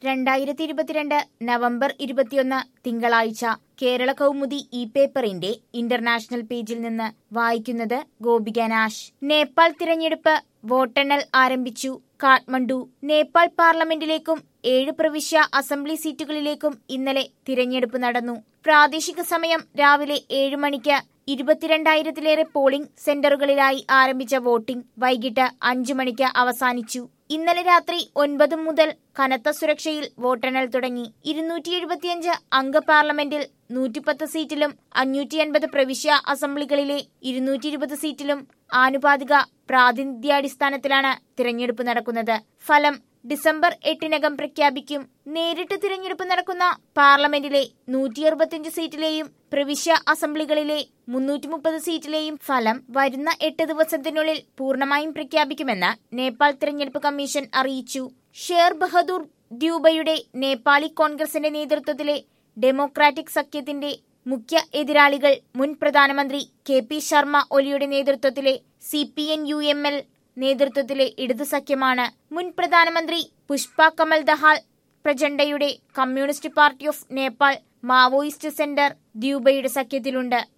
2022 November 21 തിങ്കളാഴ്ച കേരള കൗമുദി ഈ പേപ്പറിന്റെ ഇന്റർനാഷണൽ പേജിൽ നിന്ന് വായിക്കുന്നത് ഗോപിക നാഷ്. നേപ്പാൾ തിരഞ്ഞെടുപ്പ് വോട്ടെണ്ണൽ ആരംഭിച്ചു. കാഠ്മണ്ഡു. നേപ്പാൾ പാർലമെന്റിലേക്കും 7 പ്രവിശ്യ അസംബ്ലി സീറ്റുകളിലേക്കും ഇന്നലെ തിരഞ്ഞെടുപ്പ് നടന്നു. പ്രാദേശിക സമയം രാവിലെ 7 മണിക്ക് 22,000-ലേറെ പോളിംഗ് സെന്ററുകളിലായി ആരംഭിച്ച വോട്ടിംഗ് വൈകിട്ട് 5 മണിക്ക് അവസാനിച്ചു. ഇന്നലെ രാത്രി 9 മുതൽ കനത്ത സുരക്ഷയിൽ വോട്ടെണ്ണൽ തുടങ്ങി. 275 അംഗ പാർലമെന്റിൽ 110 സീറ്റിലും 580 പ്രവിശ്യ അസംബ്ലികളിലെ 220 സീറ്റിലും ആനുപാതിക പ്രാതിനിധ്യാടിസ്ഥാനത്തിലാണ് തിരഞ്ഞെടുപ്പ് നടക്കുന്നത്. ഫലം ഡിസംബർ 8-നകം പ്രഖ്യാപിക്കും. നേരിട്ട് തിരഞ്ഞെടുപ്പ് നടക്കുന്ന പാർലമെന്റിലെ 165 സീറ്റിലെയും പ്രവിശ്യ അസംബ്ലികളിലെ 330 സീറ്റിലെയും ഫലം വരുന്ന 8 ദിവസത്തിനുള്ളിൽ പൂർണ്ണമായും പ്രഖ്യാപിക്കുമെന്ന് നേപ്പാൾ തിരഞ്ഞെടുപ്പ് കമ്മീഷൻ അറിയിച്ചു. ഷേർ ബഹദൂർ ദ്യൂബയുടെ നേപ്പാളി കോൺഗ്രസിന്റെ നേതൃത്വത്തിലെ ഡെമോക്രാറ്റിക് സഖ്യത്തിന്റെ മുഖ്യ എതിരാളികൾ മുൻ പ്രധാനമന്ത്രി കെ.പി. ശർമ്മ ഒലിയുടെ നേതൃത്വത്തിലെ CPN-UML നേതൃത്വത്തിലെ ഇടതു സഖ്യമാണ്. മുൻ പ്രധാനമന്ത്രി പുഷ്പ കമൽ ദഹാൽ പ്രചണ്ഡയുടെ Communist Party of Nepal Maoist Centre ദ്യൂബയുടെ സഖ്യത്തിലുണ്ട്.